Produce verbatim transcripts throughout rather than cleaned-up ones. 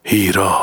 هیرا.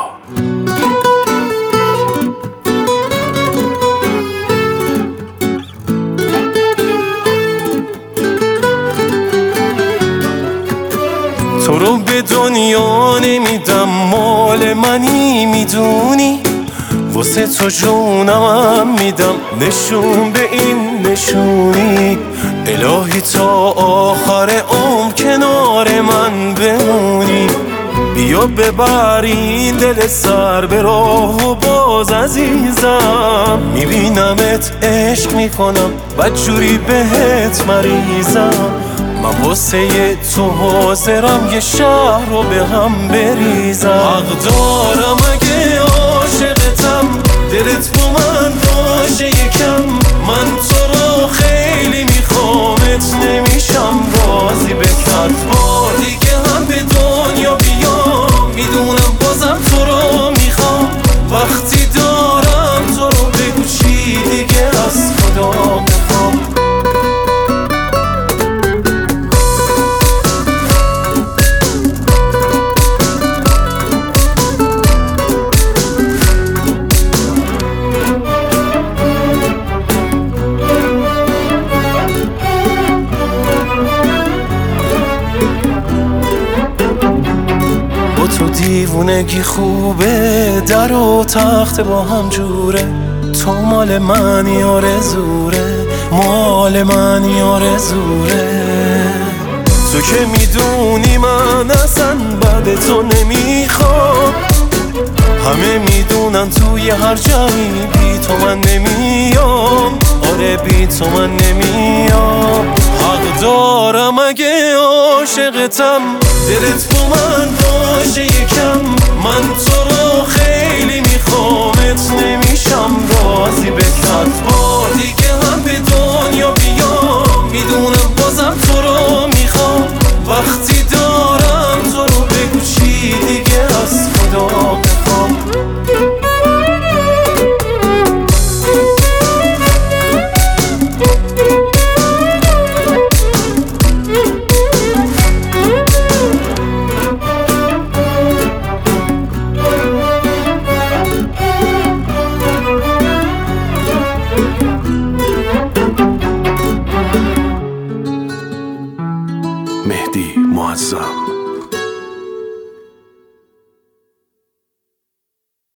تو رو به دنیا نمیدم، مال منی میدونی، واسه تو جونم میدم، نشون به این نشونی. الهی تا آخر عمر کنار من بمونی، بیا ببر این دل سر به راه و باز عزیزم. میبینمت عشق میکنم، بدجوری بهت مریضم. من واسه تو حاضرم یه شهر رو به هم بریزم. حق دارم اگه عاشقتم، دلت با من باشه یکم. من تو رو خیلی میخوامت، نمیشم راضی به کت. بار دیگه هم به دنیا بیام، میدونم بازم تو رو میخوام. وقتی دارم تو رو بگو چی دیگه از خدا بخوام. تو دیوونگی خوبه، در و تخت با هم جوره. تو مال من آرزوره، مال من آرزوره. تو که میدونی من اصلا بعد تو نمیخوام. همه میدونن توی هر جایی بی تو من نمیام. آره بی تو من نمیام. حق دارم اگه عاشقتم، دلت با من باشه یکم. من تو رو خیلی میخوامت، نمیشم راضی به کت. بار دیگه هم به دنیا بیام، میدونم بازم تو رو میخوام. وقتی دارم تو رو بگو چی دیگه از خدا بخوام. مهدی معظم.